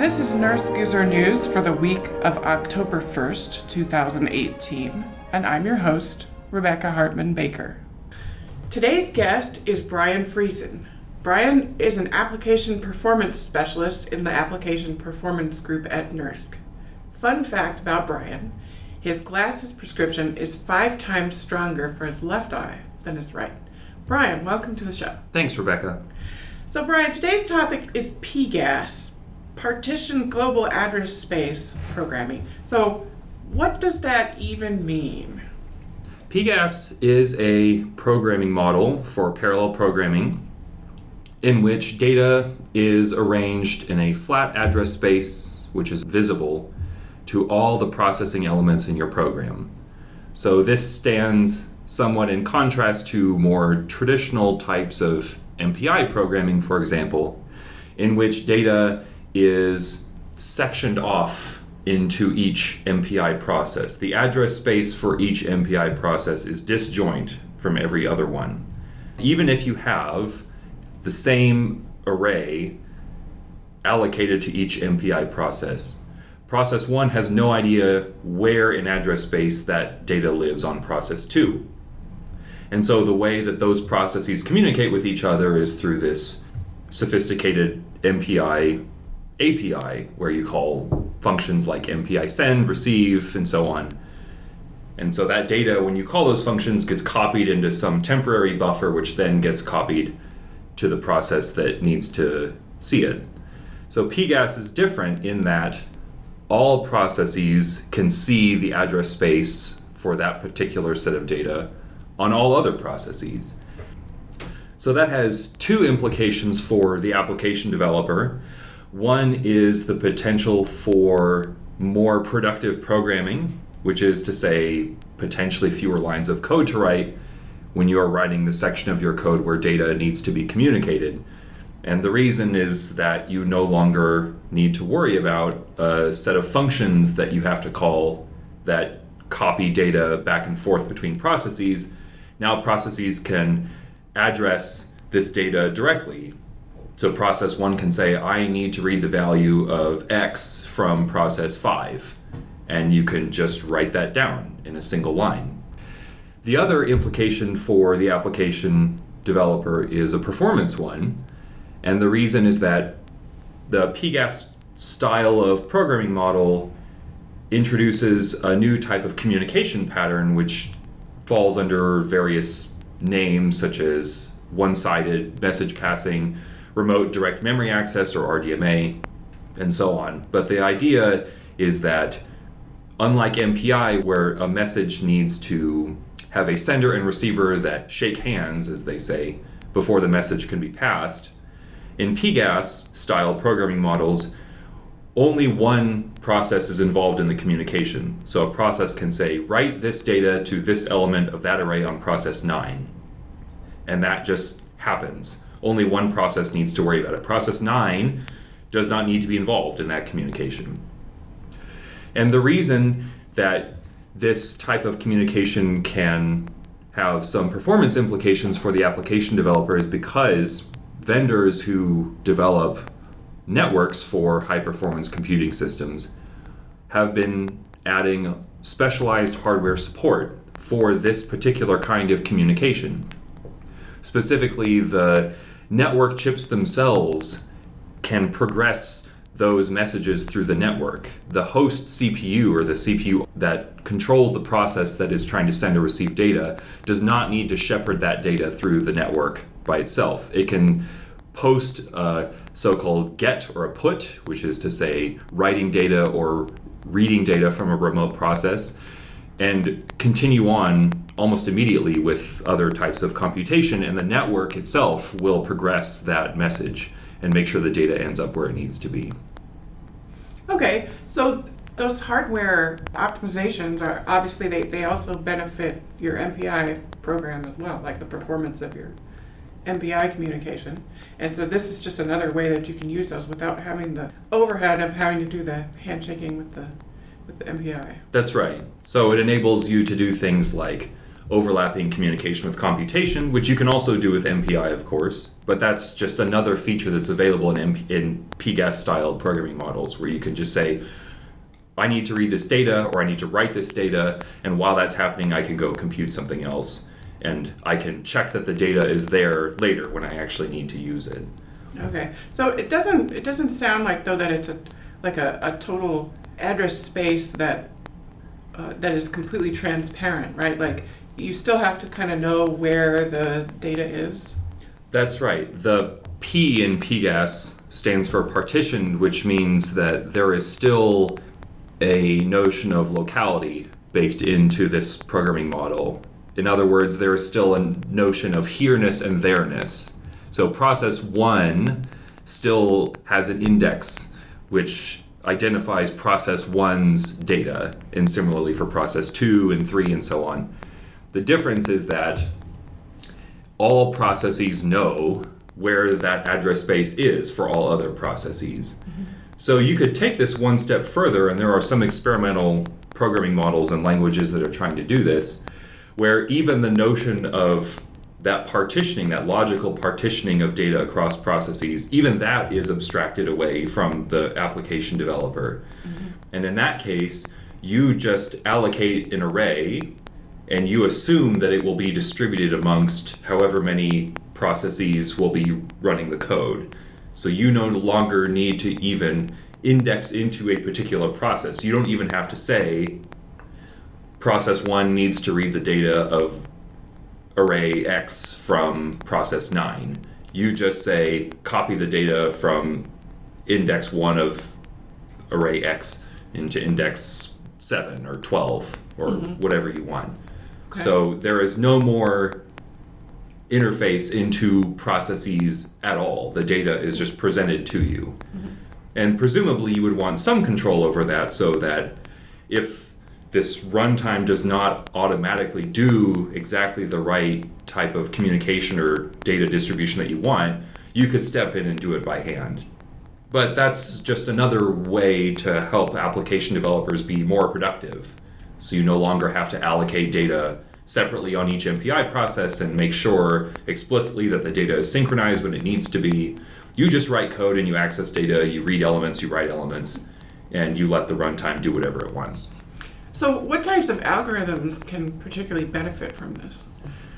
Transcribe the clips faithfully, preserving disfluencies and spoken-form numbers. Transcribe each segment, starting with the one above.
This is Nurse User News for the week of October first, twenty eighteen, and I'm your host, Rebecca Hartman Baker. Today's guest is Brian Friesen. Brian is an application performance specialist in the application performance group at NERSC. Fun fact about Brian, his glasses prescription is five times stronger for his left eye than his right. Brian, welcome to the show. Thanks, Rebecca. So Brian, today's topic is P GAS, Partition Global Address Space Programming. So what does that even mean? P GAS is a programming model for parallel programming in which data is arranged in a flat address space which is visible to all the processing elements in your program. So this stands somewhat in contrast to more traditional types of M P I programming, for example, in which data is sectioned off into each M P I process. The address space for each M P I process is disjoint from every other one. Even if you have the same array allocated to each M P I process, process one has no idea where in address space that data lives on process two. And so the way that those processes communicate with each other is through this sophisticated M P I A P I, where you call functions like M P I send, receive, and so on. And so that data, when you call those functions, gets copied into some temporary buffer, which then gets copied to the process that needs to see it. So P GAS is different in that all processes can see the address space for that particular set of data on all other processes. So that has two implications for the application developer. One is the potential for more productive programming, which is to say potentially fewer lines of code to write when you are writing the section of your code where data needs to be communicated. And the reason is that you no longer need to worry about a set of functions that you have to call that copy data back and forth between processes. Now processes can address this data directly. So process one can say, I need to read the value of X from process five, and you can just write that down in a single line. The other implication for the application developer is a performance one, and the reason is that the P GAS style of programming model introduces a new type of communication pattern which falls under various names such as one-sided message passing, remote direct memory access or R D M A, and so on. But the idea is that unlike M P I, where a message needs to have a sender and receiver that shake hands, as they say, before the message can be passed, in P GAS style programming models, only one process is involved in the communication. So a process can say, write this data to this element of that array on process nine. And that just happens. Only one process needs to worry about it. Process nine does not need to be involved in that communication. And the reason that this type of communication can have some performance implications for the application developer is because vendors who develop networks for high-performance computing systems have been adding specialized hardware support for this particular kind of communication. Specifically, the network chips themselves can progress those messages through the network. The host C P U, or the C P U that controls the process that is trying to send or receive data, does not need to shepherd that data through the network by itself. It can post a so-called get or a put, which is to say writing data or reading data from a remote process, and continue on almost immediately with other types of computation, and the network itself will progress that message and make sure the data ends up where it needs to be. Okay, so those hardware optimizations are obviously they, they also benefit your M P I program as well, like the performance of your M P I communication. And so this is just another way that you can use those without having the overhead of having to do the handshaking with the with the M P I. That's right. So it enables you to do things like overlapping communication with computation, which you can also do with M P I, of course. But that's just another feature that's available in, M P, in P G A S-style programming models, where you can just say, I need to read this data, or I need to write this data, and while that's happening, I can go compute something else. And I can check that the data is there later when I actually need to use it. Okay, so it doesn't it doesn't sound like though that it's a like a, a total address space that uh, that is completely transparent, right? Like you still have to kind of know where the data is. That's right. The P in P G A S stands for partitioned, which means that there is still a notion of locality baked into this programming model. In other words, there is still a notion of here-ness and there-ness. So process one still has an index which identifies process one's data, and similarly for process two and three and so on. The difference is that all processes know where that address space is for all other processes. Mm-hmm. So you could take this one step further, and there are some experimental programming models and languages that are trying to do this, where even the notion of that partitioning, that logical partitioning of data across processes, even that is abstracted away from the application developer. Mm-hmm. And in that case, you just allocate an array and you assume that it will be distributed amongst however many processes will be running the code. So you no longer need to even index into a particular process. You don't even have to say process one needs to read the data of array X from process nine. You just say copy the data from index one of array X into index seven or twelve or mm-hmm. whatever you want. Okay. So there is no more interface into processes at all. The data is just presented to you. Mm-hmm. And presumably you would want some control over that so that if this runtime does not automatically do exactly the right type of communication or data distribution that you want, you could step in and do it by hand. But that's just another way to help application developers be more productive. So you no longer have to allocate data separately on each M P I process and make sure explicitly that the data is synchronized when it needs to be. You just write code and you access data, you read elements, you write elements, and you let the runtime do whatever it wants. So what types of algorithms can particularly benefit from this?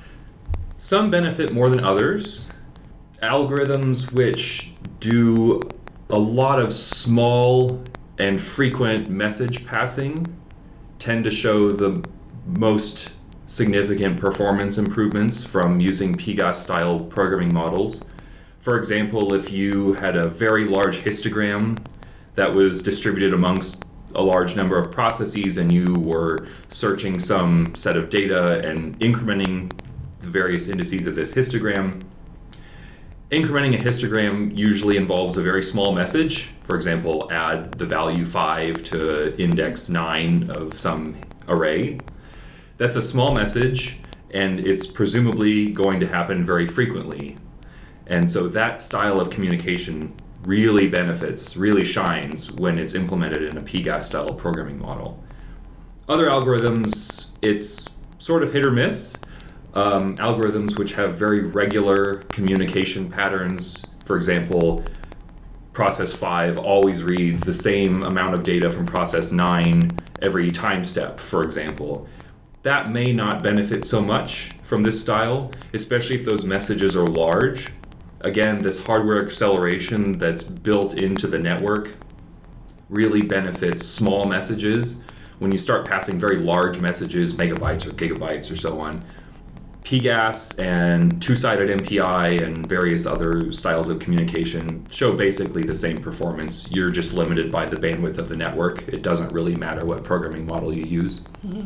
Some benefit more than others. Algorithms which do a lot of small and frequent message passing tend to show the most significant performance improvements from using P G A S-style programming models. For example, if you had a very large histogram that was distributed amongst a large number of processes and you were searching some set of data and incrementing the various indices of this histogram, incrementing a histogram usually involves a very small message. For example, add the value five to index nine of some array. That's a small message, and it's presumably going to happen very frequently. And so that style of communication really benefits, really shines when it's implemented in a P G A S-style programming model. Other algorithms, it's sort of hit or miss. Um, algorithms which have very regular communication patterns, for example, process five always reads the same amount of data from process nine every time step, for example. That may not benefit so much from this style, especially if those messages are large. Again, this hardware acceleration that's built into the network really benefits small messages. When you start passing very large messages, megabytes or gigabytes or so on, P G A S and two-sided M P I and various other styles of communication show basically the same performance. You're just limited by the bandwidth of the network. It doesn't really matter what programming model you use. Mm-hmm.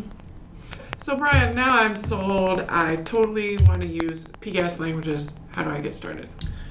So Brian, now I'm sold. I totally want to use P G A S languages. How do I get started?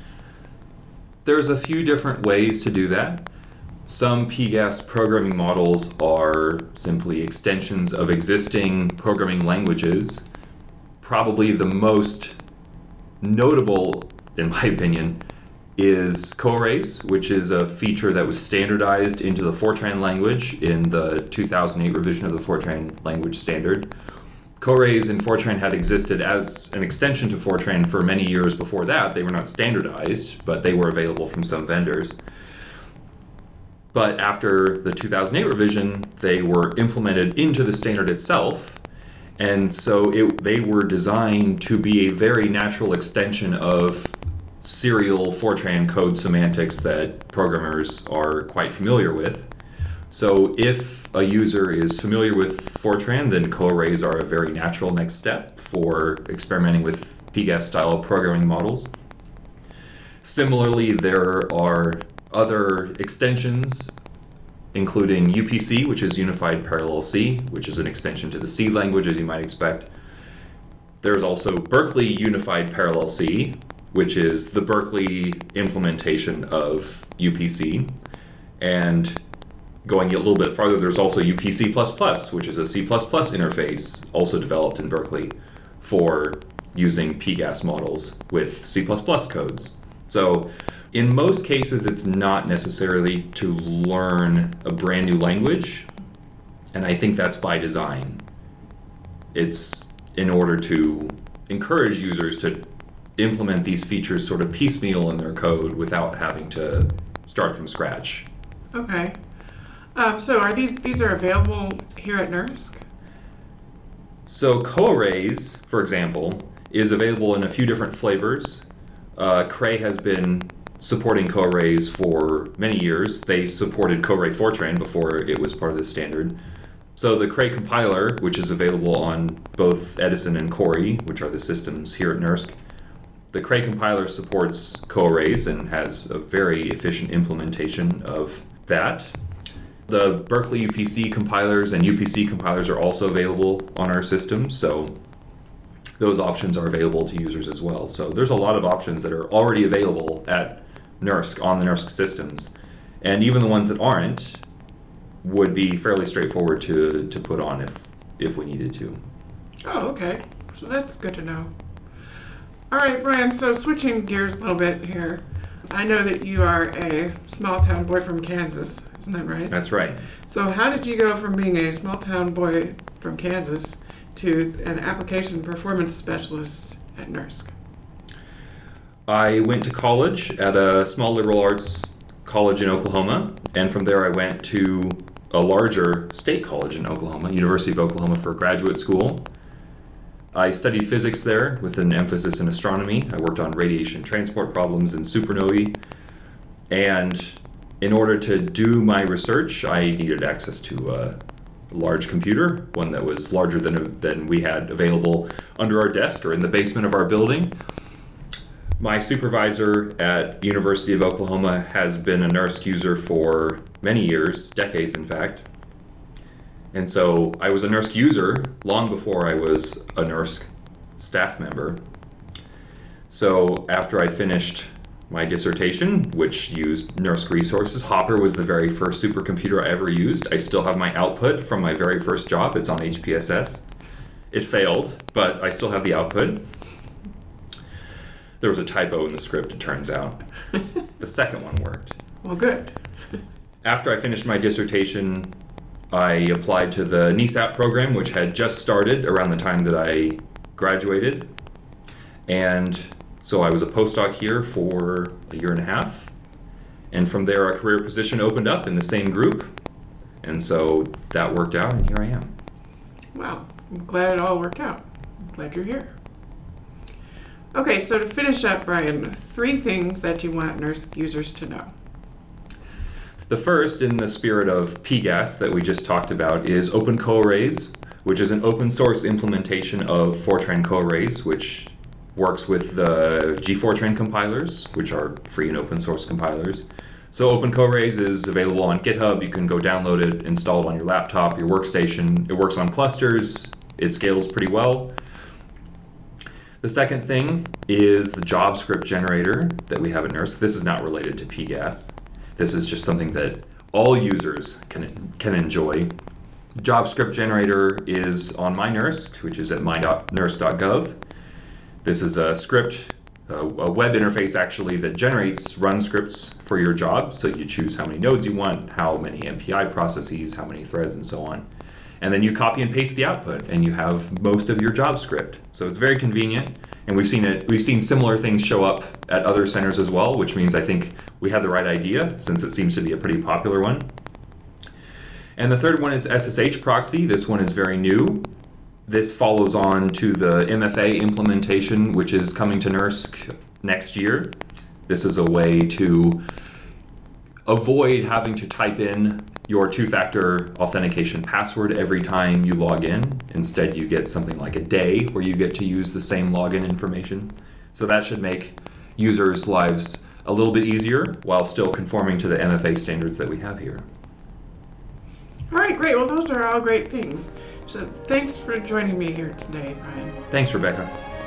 There's a few different ways to do that. Some P G A S programming models are simply extensions of existing programming languages. Probably the most notable, in my opinion, is coarrays, which is a feature that was standardized into the Fortran language in the two thousand eight revision of the Fortran language standard. Co-arrays in Fortran had existed as an extension to Fortran for many years before that. They were not standardized, but they were available from some vendors. But after the two thousand eight revision, they were implemented into the standard itself, and so it, they were designed to be a very natural extension of serial Fortran code semantics that programmers are quite familiar with. So if a user is familiar with Fortran, then co-arrays are a very natural next step for experimenting with P G A S-style programming models. Similarly, there are other extensions, including U P C, which is Unified Parallel C, which is an extension to the C language, as you might expect. There's also Berkeley Unified Parallel C, which is the Berkeley implementation of U P C. And going a little bit farther, there's also U P C plus plus, which is a C plus plus interface, also developed in Berkeley for using P G A S models with C plus plus codes. So in most cases, it's not necessarily to learn a brand new language, and I think that's by design. It's in order to encourage users to implement these features sort of piecemeal in their code without having to start from scratch. Okay. Um, so are these these are available here at NERSC? So co-arrays, for example, is available in a few different flavors. Uh, Cray has been supporting co-arrays for many years. They supported Co-array Fortran before it was part of the standard. So the Cray compiler, which is available on both Edison and Cori, which are the systems here at NERSC, the Cray compiler supports co-arrays and has a very efficient implementation of that. The Berkeley U P C compilers and U P C compilers are also available on our system, so those options are available to users as well. So there's a lot of options that are already available at NERSC, on the NERSC systems. And even the ones that aren't would be fairly straightforward to, to put on if, if we needed to. Oh, okay. So that's good to know. All right, Brian, so switching gears a little bit here. I know that you are a small-town boy from Kansas, isn't that right? That's right. So how did you go from being a small-town boy from Kansas to an application performance specialist at NERSC? I went to college at a small liberal arts college in Oklahoma, and from there I went to a larger state college in Oklahoma, University of Oklahoma, for graduate school. I studied physics there with an emphasis in astronomy. I worked on radiation transport problems and supernovae, and in order to do my research, I needed access to a large computer, one that was larger than than we had available under our desk or in the basement of our building. My supervisor at University of Oklahoma has been a NERSC user for many years, decades in fact. And so I was a NERSC user long before I was a NERSC staff member. So after I finished my dissertation, which used NERSC resources, Hopper was the very first supercomputer I ever used. I still have my output from my very first job. It's on H P S S. It failed, but I still have the output. There was a typo in the script, it turns out. The second one worked. Well, good. After I finished my dissertation, I applied to the NESAP program, which had just started around the time that I graduated. And so I was a postdoc here for a year and a half. And from there, a career position opened up in the same group. And so that worked out, and here I am. Wow. I'm glad it all worked out. I'm glad you're here. Okay, so to finish up, Brian, three things that you want NERSC users to know. The first, in the spirit of P G A S that we just talked about, is Open Co-arrays, which is an open source implementation of Fortran Co-arrays, which works with the G Fortran compilers, which are free and open source compilers. So Open Co-arrays is available on GitHub. You can go download it, install it on your laptop, your workstation. It works on clusters. It scales pretty well. The second thing is the JavaScript generator that we have at NERSC. This is not related to P G A S. This is just something that all users can can enjoy. JavaScript generator is on my NERSC, which is at my dot nersc dot gov. This is a script, a, a web interface actually, that generates run scripts for your job. So you choose how many nodes you want, how many M P I processes, how many threads, and so on. And then you copy and paste the output, and you have most of your job script. So it's very convenient, and we've seen it. We've seen similar things show up at other centers as well, which means I think we have the right idea, since it seems to be a pretty popular one. And the third one is S S H proxy. This one is very new. This follows on to the M F A implementation, which is coming to NERSC next year. This is a way to avoid having to type in your two-factor authentication password every time you log in. Instead, you get something like a day where you get to use the same login information. So that should make users' lives a little bit easier while still conforming to the M F A standards that we have here. All right, great. Well, those are all great things. So thanks for joining me here today, Brian. Thanks, Rebecca.